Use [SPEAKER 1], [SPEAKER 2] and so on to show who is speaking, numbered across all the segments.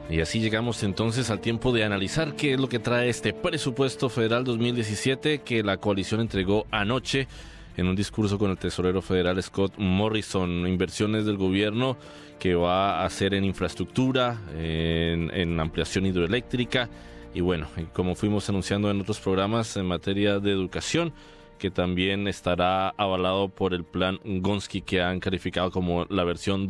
[SPEAKER 1] Y así llegamos entonces al tiempo de analizar qué es lo que trae este presupuesto federal 2017 que la coalición entregó anoche en un discurso con el tesorero federal Scott Morrison. Inversiones del gobierno que va a hacer en infraestructura, en ampliación hidroeléctrica y bueno, como fuimos anunciando en otros programas en materia de educación, que también estará avalado por el plan Gonski que han calificado como la versión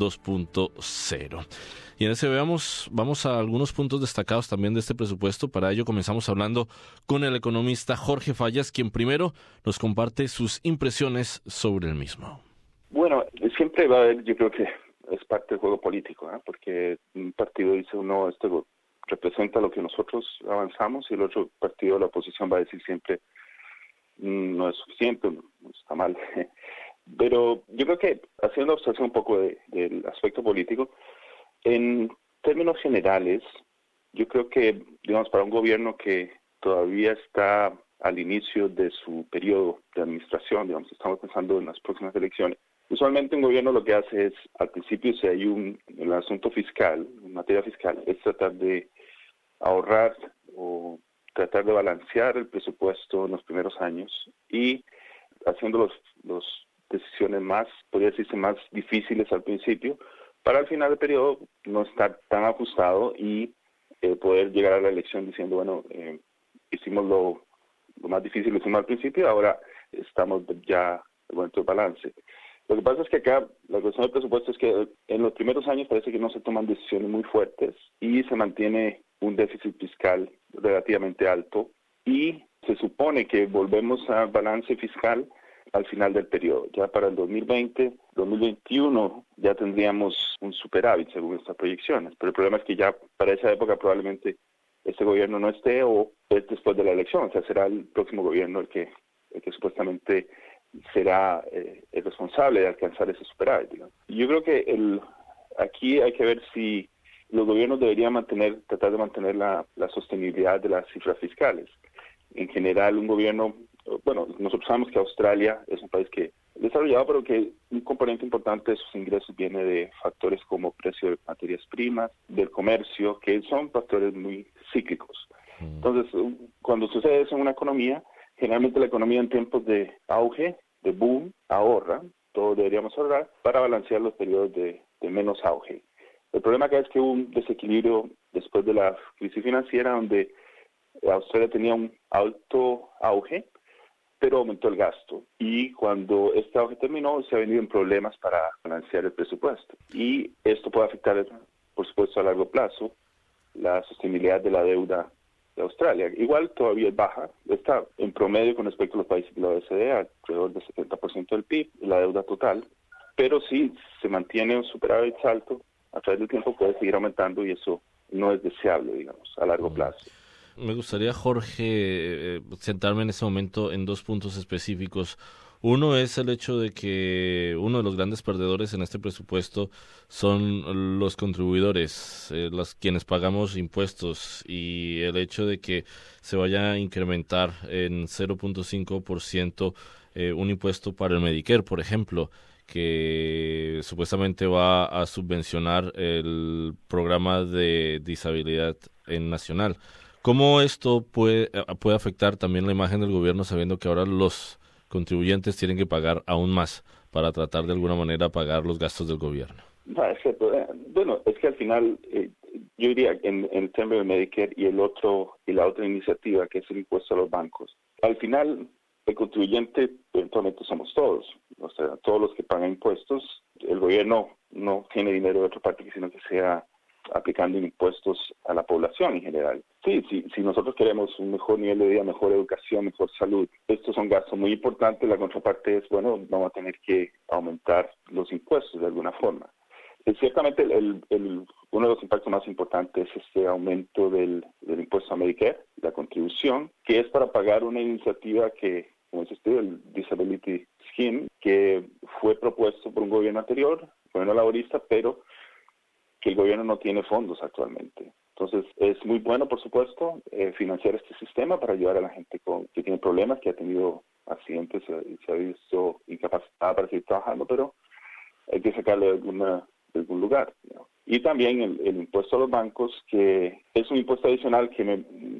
[SPEAKER 1] 2.0. Y en ese vamos a algunos puntos destacados también de este presupuesto. Para ello comenzamos hablando con el economista Jorge Fallas, quien primero nos comparte sus impresiones sobre el mismo.
[SPEAKER 2] Bueno, siempre va a haber, yo creo que es parte del juego político, ¿eh? Porque un partido dice uno, esto representa lo que nosotros avanzamos, y el otro partido de la oposición va a decir siempre, no es suficiente, no está mal. Pero yo creo que haciendo observación un poco del aspecto político, en términos generales, yo creo que, digamos, para un gobierno que todavía está al inicio de su periodo de administración, digamos, estamos pensando en las próximas elecciones, usualmente un gobierno lo que hace es, al principio, si hay el asunto fiscal, en materia fiscal, es tratar de ahorrar o tratar de balancear el presupuesto en los primeros años y haciendo las decisiones más, podría decirse, más difíciles al principio, para al final del periodo no estar tan ajustado y poder llegar a la elección diciendo, bueno, hicimos lo más difícil, lo hicimos al principio, ahora estamos ya de buen balance. Lo que pasa es que acá la cuestión del presupuesto es que en los primeros años parece que no se toman decisiones muy fuertes y se mantiene un déficit fiscal relativamente alto y se supone que volvemos a balance fiscal al final del periodo. Ya para el 2020, 2021 ya tendríamos un superávit según estas proyecciones, pero el problema es que ya para esa época probablemente este gobierno no esté o es después de la elección, o sea, será el próximo gobierno el que supuestamente será el responsable de alcanzar ese superávit, digamos. Yo creo que aquí hay que ver si los gobiernos deberían tratar de mantener la sostenibilidad de las cifras fiscales. En general, un gobierno, bueno, nosotros sabemos que Australia es un país que desarrollado, pero que un componente importante de sus ingresos viene de factores como precio de materias primas, del comercio, que son factores muy cíclicos. Entonces, cuando sucede eso en una economía, generalmente la economía en tiempos de auge, de boom, ahorra, todos deberíamos ahorrar, para balancear los periodos de menos auge. El problema acá es que hubo un desequilibrio después de la crisis financiera donde Australia tenía un alto auge, pero aumentó el gasto. Y cuando este auge terminó, se ha venido en problemas para balancear el presupuesto. Y esto puede afectar, por supuesto, a largo plazo, la sostenibilidad de la deuda de Australia. Igual todavía es baja, está en promedio con respecto a los países de la OECD, alrededor del 70% del PIB, la deuda total, pero si se mantiene un superávit alto, a través del tiempo puede seguir aumentando y eso no es deseable, digamos, a largo plazo.
[SPEAKER 1] Me gustaría, Jorge, centrarme en ese momento en dos puntos específicos. Uno es el hecho de que uno de los grandes perdedores en este presupuesto son los contribuidores, quienes pagamos impuestos, y el hecho de que se vaya a incrementar en 0.5% un impuesto para el Medicare, por ejemplo, que supuestamente va a subvencionar el programa de disabilidad nacional. ¿Cómo esto puede afectar también la imagen del gobierno, sabiendo que ahora los contribuyentes tienen que pagar aún más para tratar de alguna manera pagar los gastos del gobierno?
[SPEAKER 2] No, es cierto. Bueno, es que al final, yo diría en el tema de Medicare y la otra iniciativa, que es el impuesto a los bancos, al final el contribuyente eventualmente somos todos, o sea, todos los que pagan impuestos. El gobierno no tiene dinero de otra parte, sino que sea aplicando impuestos a la población en general. Sí, si nosotros queremos un mejor nivel de vida, mejor educación, mejor salud, estos son gastos muy importantes. La contraparte es, bueno, vamos a tener que aumentar los impuestos de alguna forma. Ciertamente uno de los impactos más importantes es este aumento del impuesto a Medicare, la contribución, que es para pagar una iniciativa que, como dice usted, el Disability Scheme, que fue propuesto por un gobierno anterior, gobierno laborista, pero que el gobierno no tiene fondos actualmente. Entonces, es muy bueno, por supuesto, financiar este sistema para ayudar a la gente que tiene problemas, que ha tenido accidentes y se ha visto incapacitada para seguir trabajando, pero hay que sacarlo de algún lugar, ¿no? Y también el impuesto a los bancos, que es un impuesto adicional que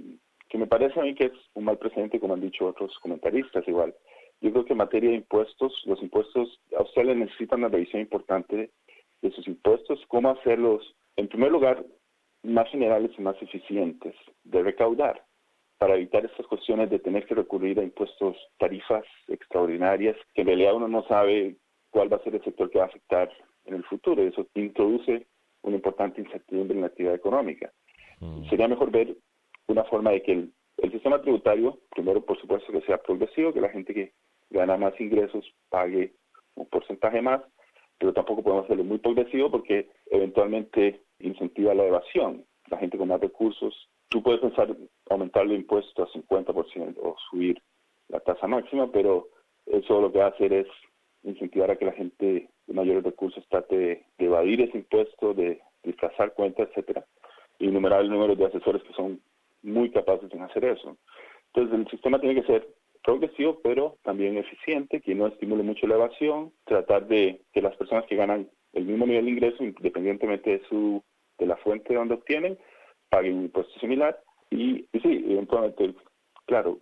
[SPEAKER 2] me parece a mí que es un mal precedente, como han dicho otros comentaristas igual. Yo creo que en materia de impuestos, los impuestos, Australia necesita una revisión importante de sus impuestos, cómo hacerlos, en primer lugar, más generales y más eficientes de recaudar, para evitar estas cuestiones de tener que recurrir a impuestos, tarifas extraordinarias, que en realidad uno no sabe cuál va a ser el sector que va a afectar en el futuro. Eso introduce una importante incertidumbre en la actividad económica. Sería mejor ver una forma de que el sistema tributario, primero por supuesto que sea progresivo, que la gente que gana más ingresos pague un porcentaje más, pero tampoco podemos hacerlo muy progresivo porque eventualmente incentiva la evasión. La gente con más recursos, tú puedes pensar aumentar el impuesto a 50% o subir la tasa máxima, pero eso lo que va a hacer es incentivar a que la gente de mayores recursos trate de evadir ese impuesto, de disfrazar cuentas, etcétera, y enumerar el número de asesores que son muy capaces de hacer eso. Entonces el sistema tiene que ser progresivo, pero también eficiente, que no estimule mucho la evasión, tratar de que las personas que ganan el mismo nivel de ingreso, independientemente de la fuente donde obtienen, paguen un impuesto similar. Y sí, eventualmente, claro,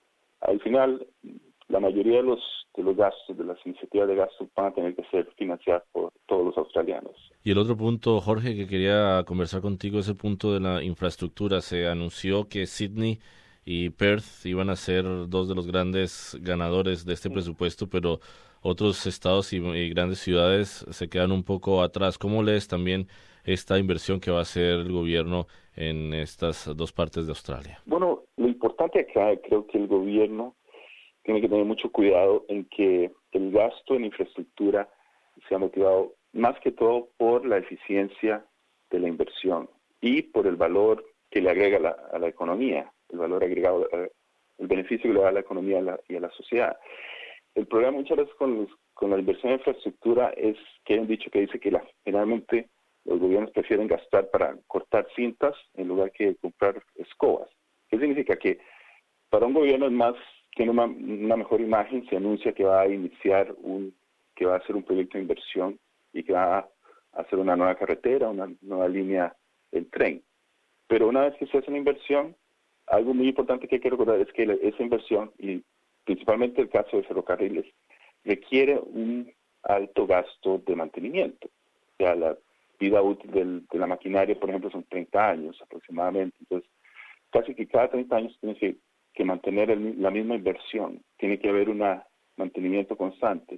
[SPEAKER 2] al final la mayoría de los gastos, de las iniciativas de gasto, van a tener que ser financiadas por todos los australianos.
[SPEAKER 1] Y el otro punto, Jorge, que quería conversar contigo es el punto de la infraestructura. Se anunció que Sydney y Perth iban a ser dos de los grandes ganadores de este presupuesto, pero otros estados y grandes ciudades se quedan un poco atrás. ¿Cómo lees también esta inversión que va a hacer el gobierno en estas dos partes de Australia?
[SPEAKER 2] Bueno, lo importante acá, creo que el gobierno tiene que tener mucho cuidado en que el gasto en infraestructura sea motivado más que todo por la eficiencia de la inversión y por el valor que le agrega a la economía, el valor agregado, el beneficio que le da a la economía y a la sociedad. El problema muchas veces con la inversión en infraestructura es que hay un dicho que dice que generalmente los gobiernos prefieren gastar para cortar cintas en lugar que comprar escobas. ¿Qué significa? Que para un gobierno es más, tiene una mejor imagen, se anuncia que va a iniciar que va a hacer un proyecto de inversión y que va a hacer una nueva carretera, una nueva línea del tren. Pero una vez que se hace una inversión, algo muy importante que hay que recordar es que esa inversión, y principalmente el caso de ferrocarriles, requiere un alto gasto de mantenimiento. O sea, la vida útil de la maquinaria, por ejemplo, son 30 años aproximadamente. Entonces, casi que cada 30 años tienes que mantener la misma inversión. Tiene que haber un mantenimiento constante.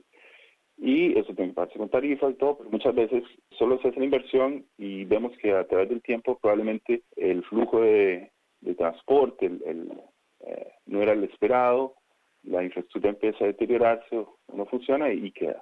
[SPEAKER 2] Y eso tiene que pagarse con tarifas y todo, pero muchas veces solo se hace la inversión y vemos que a través del tiempo probablemente el flujo de transporte no era el esperado, la infraestructura empieza a deteriorarse, no funciona y queda.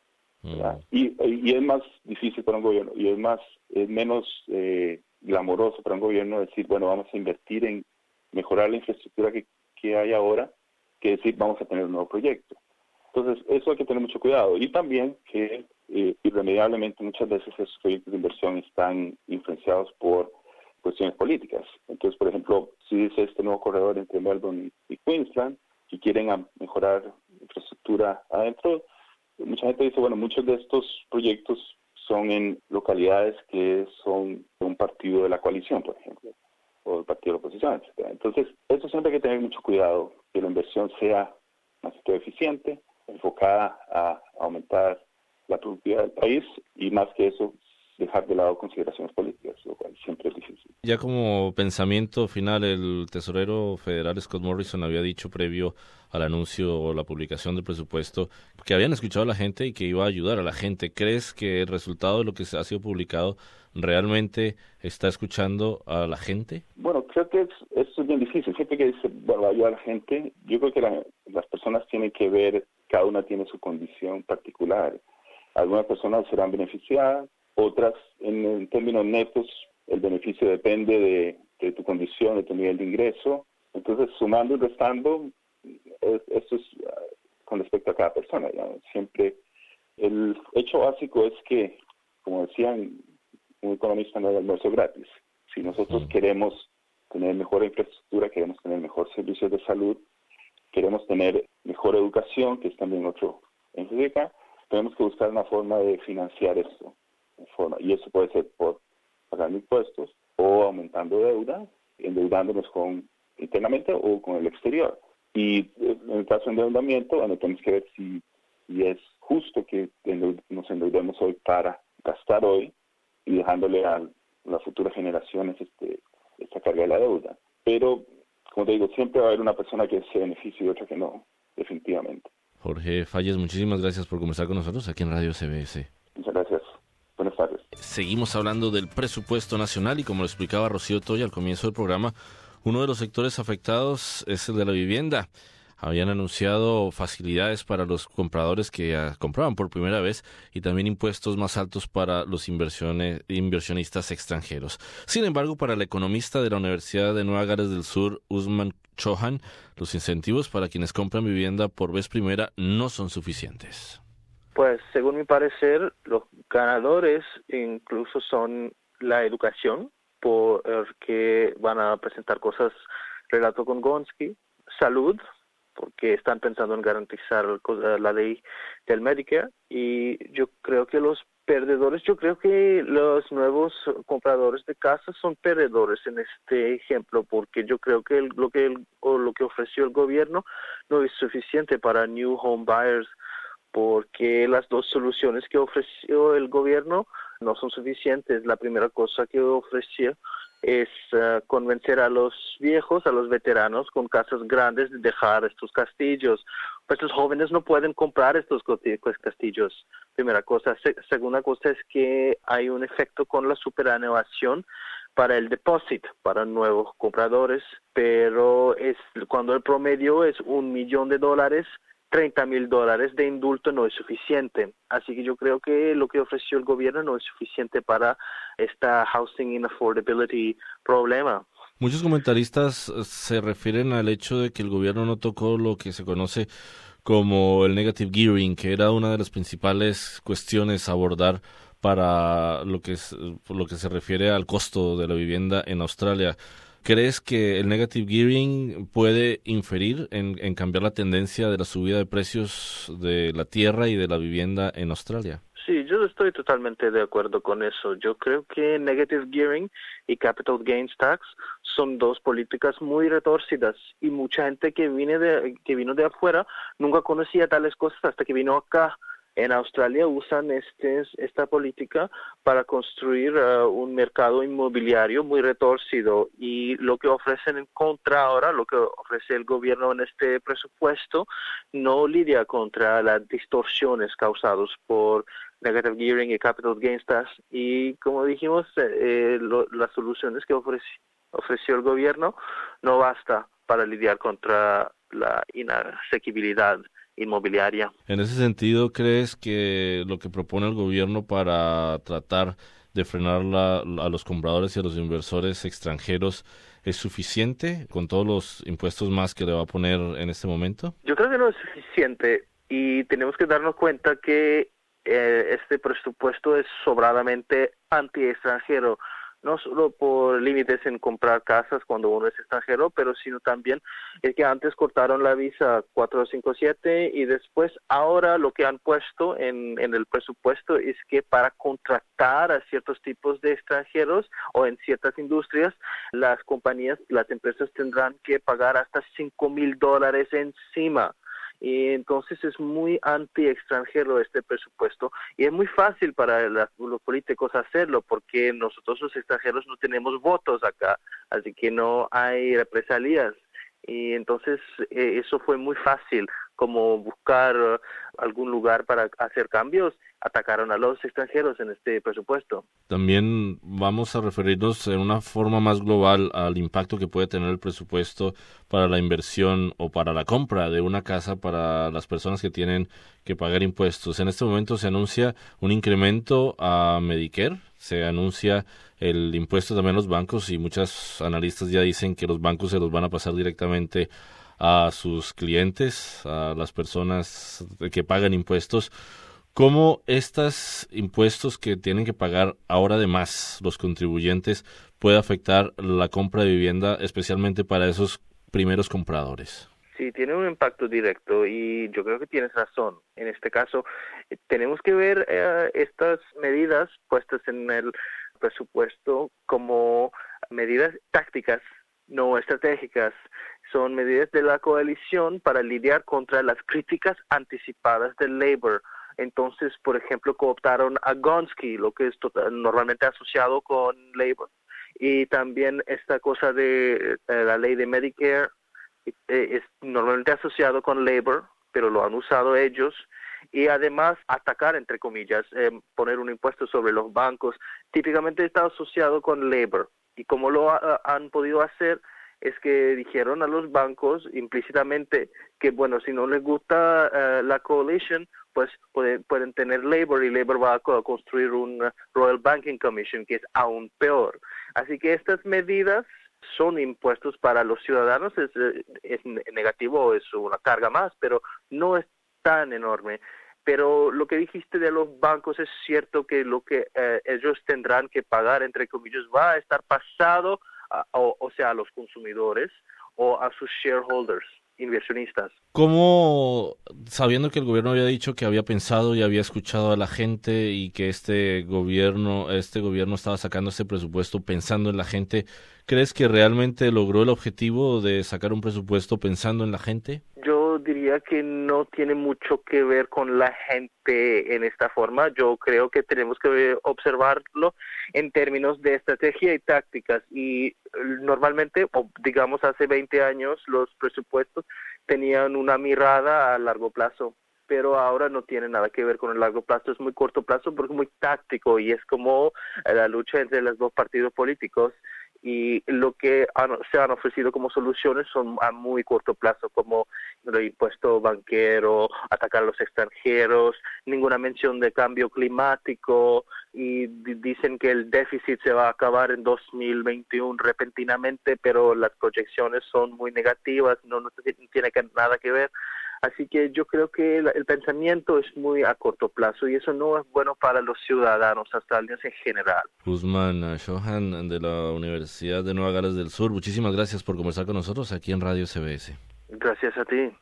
[SPEAKER 2] Y es más difícil para un gobierno y es menos glamoroso para un gobierno decir, bueno, vamos a invertir en mejorar la infraestructura que hay ahora, que decir, vamos a tener un nuevo proyecto. Entonces, eso hay que tener mucho cuidado. Y también que irremediablemente muchas veces esos proyectos de inversión están influenciados por cuestiones políticas. Entonces, por ejemplo, si dice este nuevo corredor entre Melbourne y Queensland, y quieren mejorar infraestructura adentro, mucha gente dice, bueno, muchos de estos proyectos son en localidades que son de un partido de la coalición, por ejemplo, o del partido de la oposición, etc. Entonces, eso siempre hay que tener mucho cuidado, que la inversión sea más eficiente, enfocada a aumentar la productividad del país y más que eso, dejar de lado consideraciones políticas, lo cual siempre es difícil.
[SPEAKER 1] Ya como pensamiento final, el tesorero federal Scott Morrison había dicho previo al anuncio o la publicación del presupuesto que habían escuchado a la gente y que iba a ayudar a la gente. ¿Crees que el resultado de lo que ha sido publicado realmente está escuchando a la gente?
[SPEAKER 2] Bueno, creo que esto es bien difícil. Siempre que dice, bueno, va a ayudar a la gente, yo creo que las personas tienen que ver, cada una tiene su condición particular. Algunas personas serán beneficiadas, otras en términos netos, el beneficio depende de tu condición, de tu nivel de ingreso. Entonces, sumando y restando, esto es con respecto a cada persona. ¿No? Siempre el hecho básico es que, como decían, un economista no hay almuerzo gratis. Si nosotros queremos tener mejor infraestructura, queremos tener mejor servicios de salud, queremos tener mejor educación, que es también otro énfasis acá, tenemos que buscar una forma de financiar esto, forma. Y eso puede ser por pagando impuestos o aumentando deuda, endeudándonos internamente o con el exterior. Y en el caso de endeudamiento, bueno, tenemos que ver si es justo que nos endeudemos hoy para gastar hoy y dejándole a las futuras generaciones esta carga de la deuda. Pero, como te digo, siempre va a haber una persona que se beneficie y otra que no, definitivamente.
[SPEAKER 1] Jorge Falles, muchísimas gracias por conversar con nosotros aquí en Radio CBS.
[SPEAKER 2] Muchas gracias. Buenas tardes.
[SPEAKER 1] Seguimos hablando del presupuesto nacional y como lo explicaba Rocío Toya al comienzo del programa, uno de los sectores afectados es el de la vivienda. Habían anunciado facilidades para los compradores que compraban por primera vez y también impuestos más altos para los inversionistas extranjeros. Sin embargo, para el economista de la Universidad de Nueva Gales del Sur, Usman Chauhan, los incentivos para quienes compran vivienda por vez primera no son suficientes.
[SPEAKER 3] Pues, según mi parecer, los ganadores incluso son la educación, porque van a presentar cosas relato con Gonski, salud, porque están pensando en garantizar la ley del Medicare, y yo creo que los perdedores, yo creo que los nuevos compradores de casas son perdedores en este ejemplo, porque yo creo que lo que ofreció el gobierno no es suficiente para new home buyers, porque las dos soluciones que ofreció el gobierno no son suficientes. La primera cosa que ofreció es convencer a los viejos, a los veteranos con casas grandes de dejar estos castillos. Pues los jóvenes no pueden comprar estos castillos. Primera cosa. Segunda cosa es que hay un efecto con la superanuación para el depósito, para nuevos compradores, pero cuando el promedio es $1 millón, $30,000 de indulto no es suficiente. Así que yo creo que lo que ofreció el gobierno no es suficiente para esta housing inaffordability problema.
[SPEAKER 1] Muchos comentaristas se refieren al hecho de que el gobierno no tocó lo que se conoce como el negative gearing, que era una de las principales cuestiones a abordar para lo que se refiere al costo de la vivienda en Australia. ¿Crees que el negative gearing puede inferir en cambiar la tendencia de la subida de precios de la tierra y de la vivienda en Australia?
[SPEAKER 3] Sí, yo estoy totalmente de acuerdo con eso. Yo creo que negative gearing y capital gains tax son dos políticas muy retorcidas y mucha gente que vino de afuera nunca conocía tales cosas hasta que vino acá. En Australia usan esta política para construir un mercado inmobiliario muy retorcido, y lo que ofrecen en contra ahora, lo que ofrece el gobierno en este presupuesto, no lidia contra las distorsiones causadas por negative gearing y capital gains tax. Y como dijimos, las soluciones que ofreció el gobierno no basta para lidiar contra la inasequibilidad inmobiliaria.
[SPEAKER 1] En ese sentido, ¿crees que lo que propone el gobierno para tratar de frenar a los compradores y a los inversores extranjeros es suficiente con todos los impuestos más que le va a poner en este momento?
[SPEAKER 3] Yo creo que no es suficiente y tenemos que darnos cuenta que este presupuesto es sobradamente anti-extranjero, no solo por límites en comprar casas cuando uno es extranjero, pero sino también es que antes cortaron la visa 457 y después ahora lo que han puesto en el presupuesto es que para contratar a ciertos tipos de extranjeros o en ciertas industrias, las empresas tendrán que pagar hasta $5,000 encima. Y entonces es muy anti-extranjero este presupuesto, y es muy fácil para los políticos hacerlo porque nosotros los extranjeros no tenemos votos acá, así que no hay represalias. Y entonces eso fue muy fácil, como buscar algún lugar para hacer cambios. Atacaron a los extranjeros en este presupuesto.
[SPEAKER 1] También vamos a referirnos en una forma más global al impacto que puede tener el presupuesto para la inversión o para la compra de una casa para las personas que tienen que pagar impuestos. En este momento se anuncia un incremento a Medicare, se anuncia el impuesto también a los bancos y muchos analistas ya dicen que los bancos se los van a pasar directamente a sus clientes, a las personas que pagan impuestos. ¿Cómo estos impuestos que tienen que pagar ahora además los contribuyentes puede afectar la compra de vivienda, especialmente para esos primeros compradores?
[SPEAKER 3] Sí, tiene un impacto directo y yo creo que tienes razón. En este caso, tenemos que ver estas medidas puestas en el presupuesto como medidas tácticas, no estratégicas. Son medidas de la coalición para lidiar contra las críticas anticipadas del Labour. Entonces, por ejemplo, cooptaron a Gonski, lo que es normalmente asociado con Labour, y también esta cosa de la ley de Medicare es normalmente asociado con Labour, pero lo han usado ellos, y además atacar, entre comillas, poner un impuesto sobre los bancos, típicamente está asociado con Labour. Y como lo han podido hacer, es que dijeron a los bancos implícitamente que, bueno, si no les gusta la coalition, pues pueden tener Labour, y Labour va a construir un Royal Banking Commission, que es aún peor. Así que estas medidas son impuestos para los ciudadanos, es negativo, es una carga más, pero no es tan enorme. Pero lo que dijiste de los bancos es cierto, que lo que ellos tendrán que pagar, entre comillas, va a estar pasado o sea, a los consumidores o a sus shareholders, inversionistas.
[SPEAKER 1] ¿Cómo, sabiendo que el gobierno había dicho que había pensado y había escuchado a la gente y que este gobierno estaba sacando este presupuesto pensando en la gente, crees que realmente logró el objetivo de sacar un presupuesto pensando en la gente?
[SPEAKER 3] Yo diría que no tiene mucho que ver con la gente en esta forma. Yo creo que tenemos que observarlo en términos de estrategia y tácticas. Y normalmente, o digamos hace 20 años, los presupuestos tenían una mirada a largo plazo, pero ahora no tiene nada que ver con el largo plazo, es muy corto plazo porque es muy táctico, y es como la lucha entre los dos partidos políticos. Y lo que se han ofrecido como soluciones son a muy corto plazo, como el impuesto banquero, atacar a los extranjeros, ninguna mención de cambio climático, y dicen que el déficit se va a acabar en 2021 repentinamente, pero las proyecciones son muy negativas, no tiene nada que ver. Así que yo creo que el pensamiento es muy a corto plazo, y eso no es bueno para los ciudadanos australianos en general.
[SPEAKER 1] Guzmán Johan, de la Universidad de Nueva Gales del Sur, muchísimas gracias por conversar con nosotros aquí en Radio CBS.
[SPEAKER 3] Gracias a ti.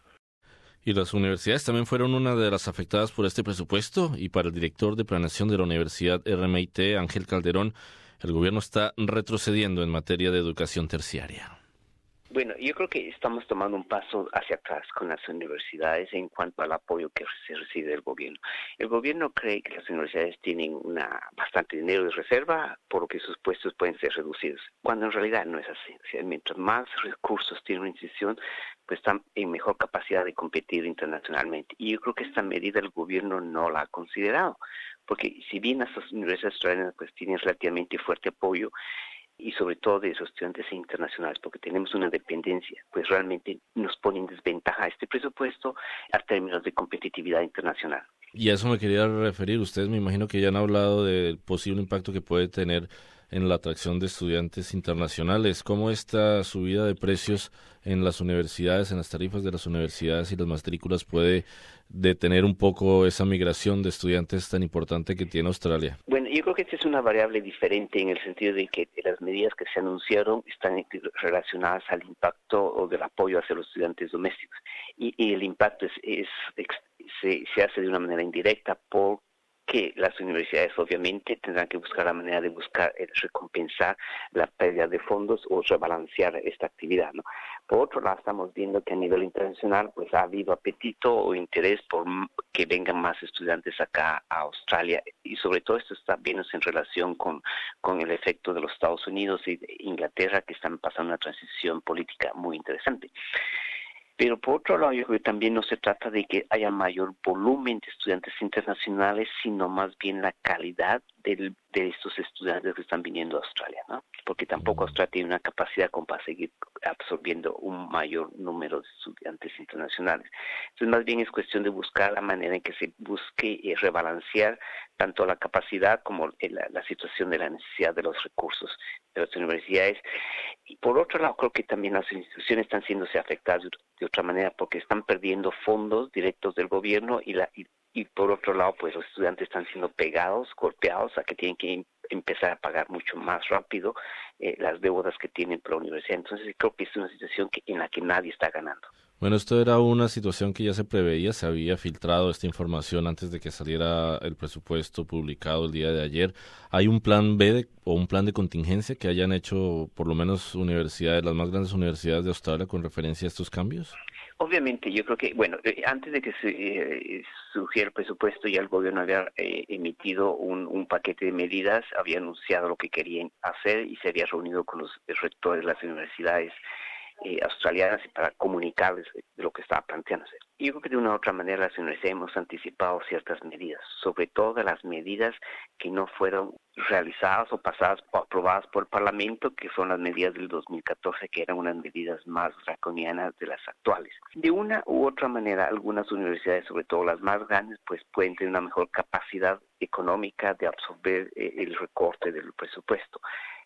[SPEAKER 1] Y las universidades también fueron una de las afectadas por este presupuesto, y para el director de planeación de la Universidad RMIT, Ángel Calderón, el gobierno está retrocediendo en materia de educación terciaria.
[SPEAKER 4] Bueno, yo creo que estamos tomando un paso hacia atrás con las universidades en cuanto al apoyo que se recibe del gobierno. El gobierno cree que las universidades tienen bastante dinero de reserva, por lo que sus puestos pueden ser reducidos, cuando en realidad no es así. O sea, mientras más recursos tiene una institución, pues están en mejor capacidad de competir internacionalmente. Y yo creo que esta medida el gobierno no la ha considerado, porque si bien las universidades australianas pues tienen relativamente fuerte apoyo, y sobre todo de esos estudiantes internacionales, porque tenemos una dependencia, pues realmente nos pone en desventaja este presupuesto a términos de competitividad internacional.
[SPEAKER 1] Y a eso me quería referir. Ustedes me imagino que ya han hablado del posible impacto que puede tener en la atracción de estudiantes internacionales. ¿Cómo esta subida de precios en las universidades, en las tarifas de las universidades y las matrículas puede detener un poco esa migración de estudiantes tan importante que tiene Australia?
[SPEAKER 4] Bueno, yo creo que esta es una variable diferente en el sentido de que las medidas que se anunciaron están relacionadas al impacto o del apoyo hacia los estudiantes domésticos. Y el impacto se hace de una manera indirecta porque las universidades obviamente tendrán que buscar la manera de recompensar la pérdida de fondos o rebalancear esta actividad, ¿no? Por otro lado, estamos viendo que a nivel internacional pues ha habido apetito o interés por que vengan más estudiantes acá a Australia, y sobre todo esto está viéndose en relación con el efecto de los Estados Unidos y de Inglaterra, que están pasando una transición política muy interesante. Pero por otro lado, yo creo que también no se trata de que haya mayor volumen de estudiantes internacionales, sino más bien la calidad de estos estudiantes que están viniendo a Australia, ¿no? Porque tampoco Australia tiene una capacidad como para seguir absorbiendo un mayor número de estudiantes internacionales. Entonces, más bien es cuestión de buscar la manera en que se busque rebalancear tanto la capacidad como la situación de la necesidad de los recursos de las universidades. Y por otro lado, creo que también las instituciones están siéndose afectadas de otra manera, porque están perdiendo fondos directos del gobierno, y por otro lado, pues los estudiantes están siendo golpeados a que tienen que empezar a pagar mucho más rápido las deudas que tienen por la universidad. Entonces creo que es una situación en la que nadie está ganando.
[SPEAKER 1] Bueno, esto era una situación que ya se preveía, se había filtrado esta información antes de que saliera el presupuesto publicado el día de ayer. ¿Hay un plan o un plan de contingencia que hayan hecho por lo menos universidades, las más grandes universidades de Australia con referencia a estos cambios?
[SPEAKER 4] Obviamente, yo creo que, bueno, antes de que surgiera el presupuesto, ya el gobierno había emitido un paquete de medidas, había anunciado lo que querían hacer y se había reunido con los rectores de las universidades australianas para comunicarles de lo que estaba planteándose. Y yo creo que de una u otra manera las universidades hemos anticipado ciertas medidas, sobre todo de las medidas que no fueron realizadas o pasadas o aprobadas por el Parlamento, que son las medidas del 2014, que eran unas medidas más draconianas de las actuales. De una u otra manera, algunas universidades, sobre todo las más grandes, pues pueden tener una mejor capacidad económica de absorber el recorte del presupuesto.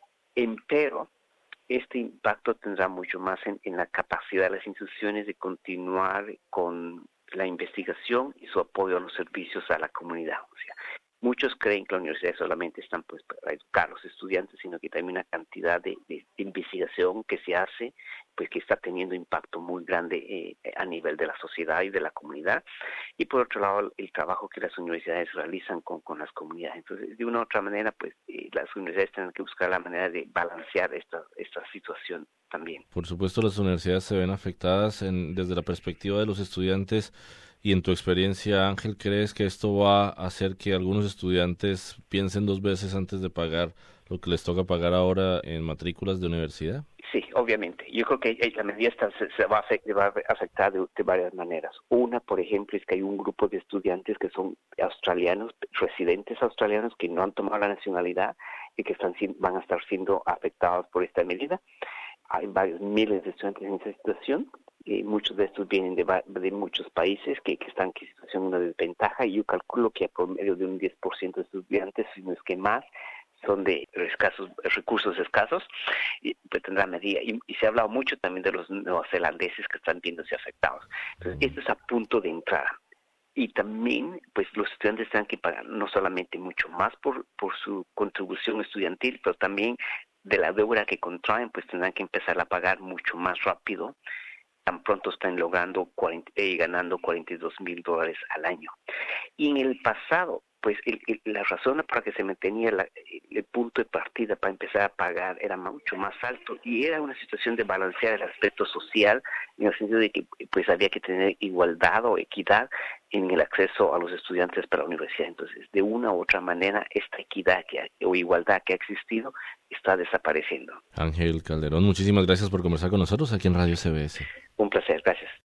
[SPEAKER 4] Empero, este impacto tendrá mucho más en la capacidad de las instituciones de continuar con la investigación y su apoyo a los servicios a la comunidad. O sea, muchos creen que las universidades solamente están pues para educar a los estudiantes, sino que también una cantidad de investigación que se hace, pues que está teniendo impacto muy grande a nivel de la sociedad y de la comunidad. Y por otro lado, el trabajo que las universidades realizan con las comunidades. Entonces, de una u otra manera, pues las universidades tienen que buscar la manera de balancear esta situación también.
[SPEAKER 1] Por supuesto, las universidades se ven afectadas desde la perspectiva de los estudiantes. Y en tu experiencia, Ángel, ¿crees que esto va a hacer que algunos estudiantes piensen dos veces antes de pagar lo que les toca pagar ahora en matrículas de universidad?
[SPEAKER 4] Sí, obviamente. Yo creo que la medida se va a afectar de varias maneras. Una, por ejemplo, es que hay un grupo de estudiantes que son australianos, residentes australianos, que no han tomado la nacionalidad y que van a estar siendo afectados por esta medida. Hay varios miles de estudiantes en esa situación. Muchos de estos vienen de muchos países que están en situación de una desventaja, y yo calculo que a promedio de un 10% de estudiantes, si no es que más, son de recursos escasos, y pues tendrá medida. Y se ha hablado mucho también de los neozelandeses que están viéndose afectados. Entonces, esto es a punto de entrada. Y también, pues los estudiantes tendrán que pagar no solamente mucho más por su contribución estudiantil, pero también de la deuda que contraen, pues tendrán que empezar a pagar mucho más rápido, tan pronto están ganando $42,000 al año. Y en el pasado, pues la razón por la que se mantenía el punto de partida para empezar a pagar era mucho más alto, y era una situación de balancear el aspecto social, en el sentido de que pues había que tener igualdad o equidad en el acceso a los estudiantes para la universidad. Entonces, de una u otra manera, esta equidad o igualdad que ha existido está desapareciendo.
[SPEAKER 1] Ángel Calderón, muchísimas gracias por conversar con nosotros aquí en Radio CBS.
[SPEAKER 4] Un placer, gracias.